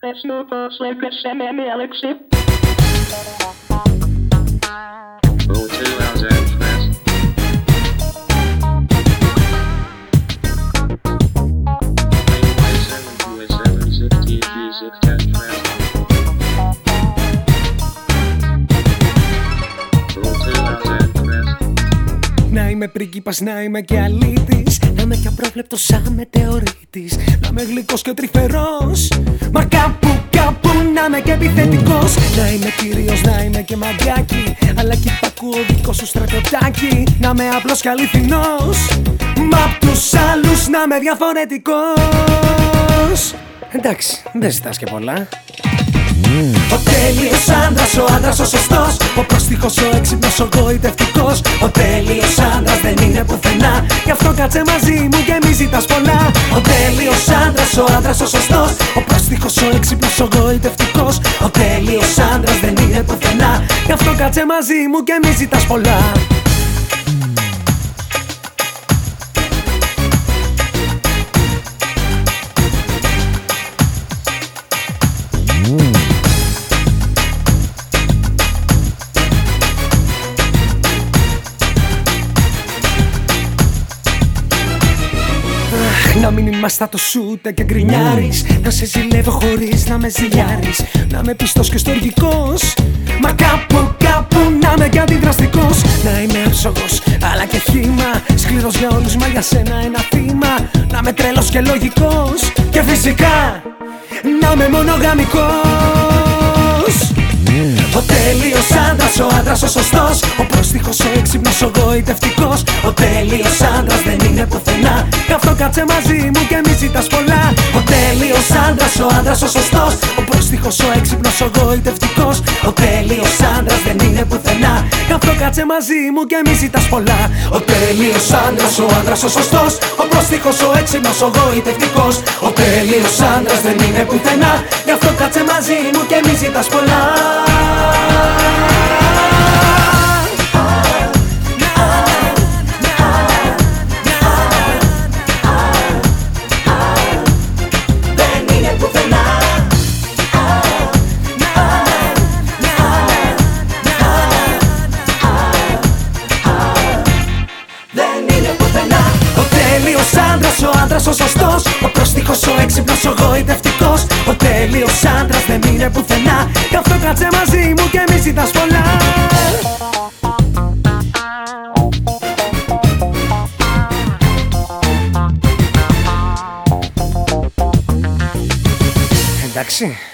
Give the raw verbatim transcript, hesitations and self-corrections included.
Πες μου πως έπαιξε με μια λέξη. Να είμαι πρίγκιπας, να είμαι και αλήτης, να είμαι και απρόβλεπτος σαν μετεωρίτης, να είμαι γλυκός και τρυφερός, μα κάπου κάπου να είμαι και επιθετικός. Να είμαι κύριος, να είμαι και μαγκάκι, αλλά κι υπακούω δικό σου στρατιωτάκι. Να είμαι απλός και αληθινός, μα απ' τους άλλους να είμαι διαφορετικός. Εντάξει, δεν ζητάς και πολλά. Ο τέλειος άντρας, ο άντρας ο σωστός, ο πρόστιχος, ο έξυπνος, ο γοητευτικός. Ο τέλειος άντρας δεν είναι πουθενά, γι' αυτό κάτσε μαζί μου και μη ζητάς πολλά. Ο τέλειος άντρας, ο άντρας ο σωστός, ο πρόστιχος, ο έξυπνος, ο γοητευτικός. Ο τέλειος άντρας δεν είναι πουθενά, γι' αυτό κάτσε μαζί μου και μη ζητάς πολλά. Να μην είμαστε το σούτε και γκρινιάρης, να σε ζηλεύω χωρίς να με ζηλιάρεις, να είμαι πιστός και στοργικός, μα κάπου κάπου να είμαι και αντιδραστικός. Να είμαι άψογος αλλά και χύμα, σκληρός για όλους μα για σένα ένα θύμα. Να είμαι τρελός και λογικός και φυσικά να είμαι μονογαμικός. Ο τέλειος άντρας, ο άντρας ο σωστός, ο πρόστιχος, ο έξυπνος, ο γοητευτικός. Ο τέλειος άντρας δεν είναι πουθενά, γι' αυτό κάτσε μαζί μου και μη ζητάς πολλά. Ο τέλειος άντρας, ο άντρας ο σωστός, ο πρόστιχος, ο έξυπνος, ο γοητευτικός. Ο τέλειος άντρας δεν είναι πουθενά, γι' αυτό κάτσε μαζί μου και μη ζητάς πολλά. Ο τέλειος άντρας, ο άντρας ο σωστός, ο πρόστιχος, ο έξυπνος, ο γοητευτικός. Ο τέλειος άντρας δεν είναι πουθενά, γι' αυτό κάτσε μαζί μου και μη ζητάς πολλά. Ο άντρας ο σωστός, ο πρόστιχος, ο έξυπνος, ο γοητευτικός. Ο τέλειος άντρας δεν είναι πουθενά, γι' αυτό κάτσε μαζί μου και μη ζητάς πολλά. Εντάξει.